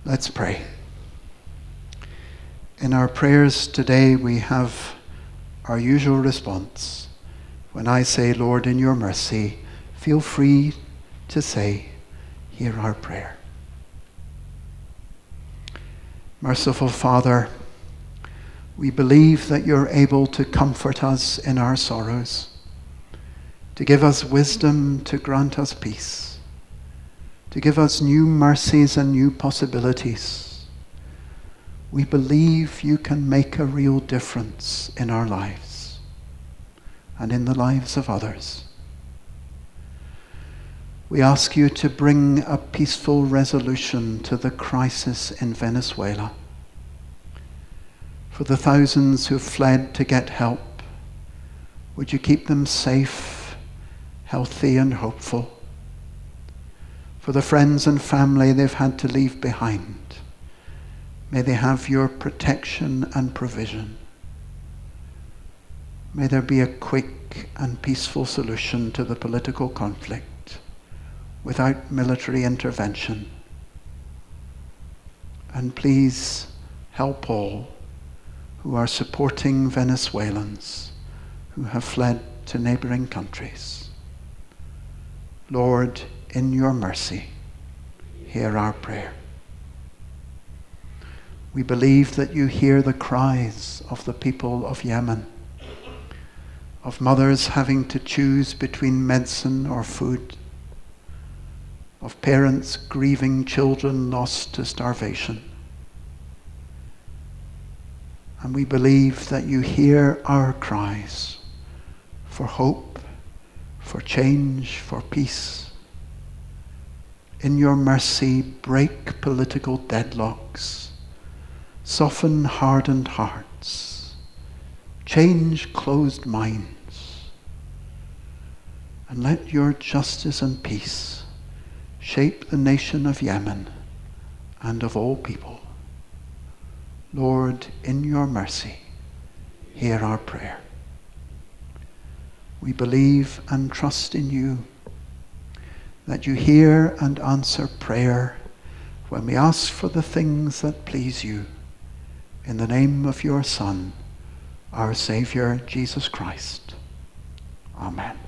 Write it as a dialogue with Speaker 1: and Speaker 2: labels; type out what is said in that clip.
Speaker 1: Let's pray. In our prayers today, we have our usual response. When I say, Lord, in your mercy, feel free to say, hear our prayer. Merciful Father, we believe that you're able to comfort us in our sorrows, to give us wisdom, to grant us peace, to give us new mercies and new possibilities. We believe you can make a real difference in our lives and in the lives of others. We ask you to bring a peaceful resolution to the crisis in Venezuela. For the thousands who've fled to get help, would you keep them safe, healthy and hopeful? For the friends and family they've had to leave behind, may they have your protection and provision. May there be a quick and peaceful solution to the political conflict without military intervention. And please help all who are supporting Venezuelans who have fled to neighboring countries. Lord, in your mercy, hear our prayer. We believe that you hear the cries of the people of Yemen, of mothers having to choose between medicine or food, of parents grieving children lost to starvation. And we believe that you hear our cries for hope, for change, for peace. In your mercy, break political deadlocks, soften hardened hearts, change closed minds, and let your justice and peace shape the nation of Yemen and of all people. Lord, in your mercy, hear our prayer. We believe and trust in you, that you hear and answer prayer when we ask for the things that please you. In the name of your Son, our Savior, Jesus Christ. Amen.